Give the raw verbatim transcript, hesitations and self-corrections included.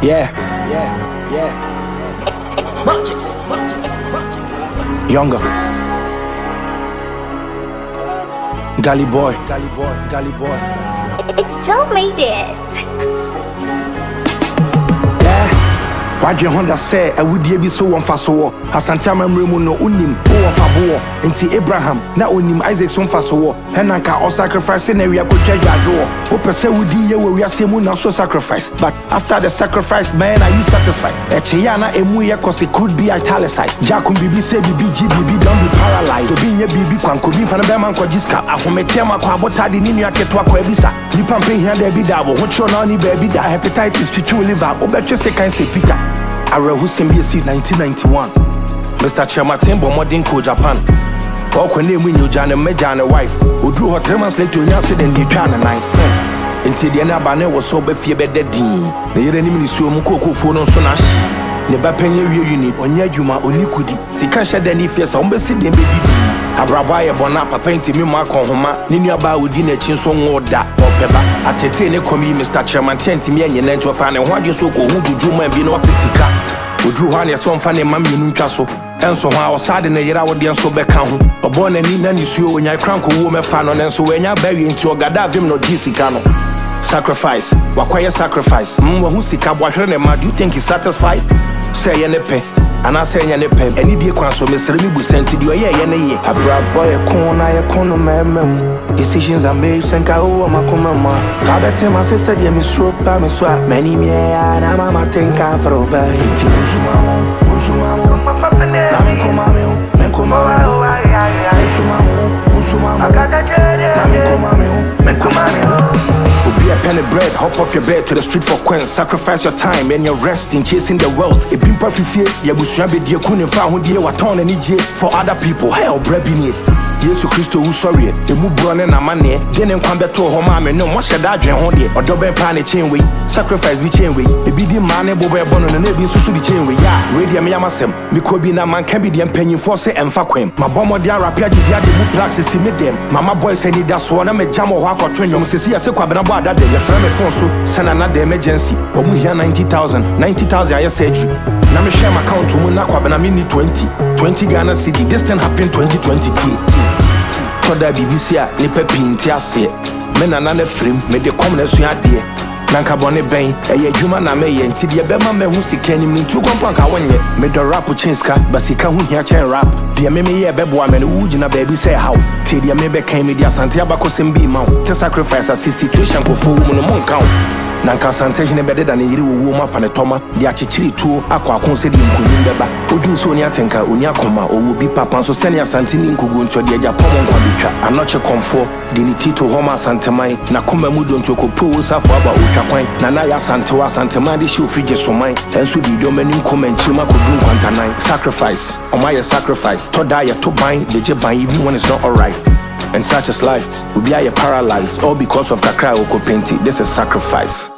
Yeah, yeah, yeah. Magics, magics, magics. Younger. Gully boy, gully boy, gully boy. It's Joe made it. Wadwe Honda say I would be so one fast war. Asante amemre mu no unim o fabo nti Abraham na onim Isaac so fast war. Henanka o sacrifice na we akotwa dwadwo. O pese wudi ye we wiase mu na so sacrifice. But after the sacrifice, man, are you satisfied? Echeya na emu ye cause it could be italicized. Jakum bibi say bibi G bibi don't be paralyzed. Obi ye bibi kwan ko bi fa na be man ko jiska. Ahometia ma kwa botade ni nua keto akwa ebisa. Nipa mpe hia da bi da wo. Ho cho na ni baby da hepatitis twitwi liver. Obetwe se kan se Peter. Arehu Simbiasi nineteen ninety-one. Mister Chematin Bomodin ko Japan. Oko name in Jane Mejane wife. Who drew her three months later when you said in the China nine. Until the Nabane was so before bed dead. The enemy so Mukoko phone on Sonash. Never penny unit on Yajuma or Nikudi. Sikasha then if yes, on Bessie de Medidi. Abrabaya Bonapa painting me mark on Homa. Ninia Baudine Chinson or that or Peba. At a ten commie, Mister Chairman Tenti and your to find and what you so go who do Juma and be no Pisica. Who drew on your son funny mammy Nuncaso. And so I was sad in a year I would be so back home. But born and in any shoe when you crank a woman fan on and so when you bury into a Gadavim no Gisicano. Sacrifice, Wakwaya sacrifice. Mwa Husika, what you think he's satisfied? Say any pay. And I say any pen, any dear council, Mister Ribu sent to you a year and a year. I brought boy a corner, I corner, mem. Decisions are made, send Kao, my comma. I bet him, my sister, dear Miss Rope, by Miss Swap. Many me, and I'm a think I for a bay. Uzumamo, Uzumamo, Namikomamo, Menkomamo, Uzumamo, Uzumamo, Namikomamo, Menkomamo. Be a penny bread, hop off your bed to the street for Queen. Sacrifice your time and your rest in chasing the wealth. It been perfect fear, Yabushabe, dear Kunin, found dear Waton and E J for other people. Hell, brebbing it. Yesu Christo, who sorry, the Mubron and Amane, then come back to a home, and no more should I drain on it, or double pan a chain way, sacrifice the chain way, a big man, a boy, born on a neighbor, so the chain way, yeah, radio Yamasem, Mikobina man can be the penny force and Faquem. My bomber, dear, rapia, the other blacks to see me them. Mama boy said that's one, I'm a jam or walk or train, you must see a sequabana that day, your friend, Fonso, send another emergency, or we hear ninety thousand, ninety thousand, I said you. Now me share my account to Munakwabana mini twenty, twenty Ghana City, this thing happened twenty twenty T. Toda B B C a nipa pinti ase me na na na frame me de kom na sua de nanka bone ben eye adwuma na me ye nti de be ma me hu sika ni ntu kompan ka wonye me do rap chinska basika hu hia chen rap de me me ye bebo me no wugina baby say how te de me be kan me de asante abakosem bi ma te sacrifice as situation ko fo mu no mon kan nanka sante hine bede da ne yiri wo ma fa ne toma de achichiri tuo akwa akonse de nkunyim beba odun so oni atenka oni akoma owo bi papa so sene asante ni nkugo nto de agya pomo nkwa bitwa anoche komfo de ni tito homa asante man na koma mu do nto ko pro safo aba otwa kwan na na ya asante wa asante man de shi ofrige so man enso di do mani nkoma nchima ko dun kwantanan sacrifice o my sacrifice to die to bind de je ban even when it's not alright. And such as life, we be paralyzed all because of kakra oko painting. This is sacrifice.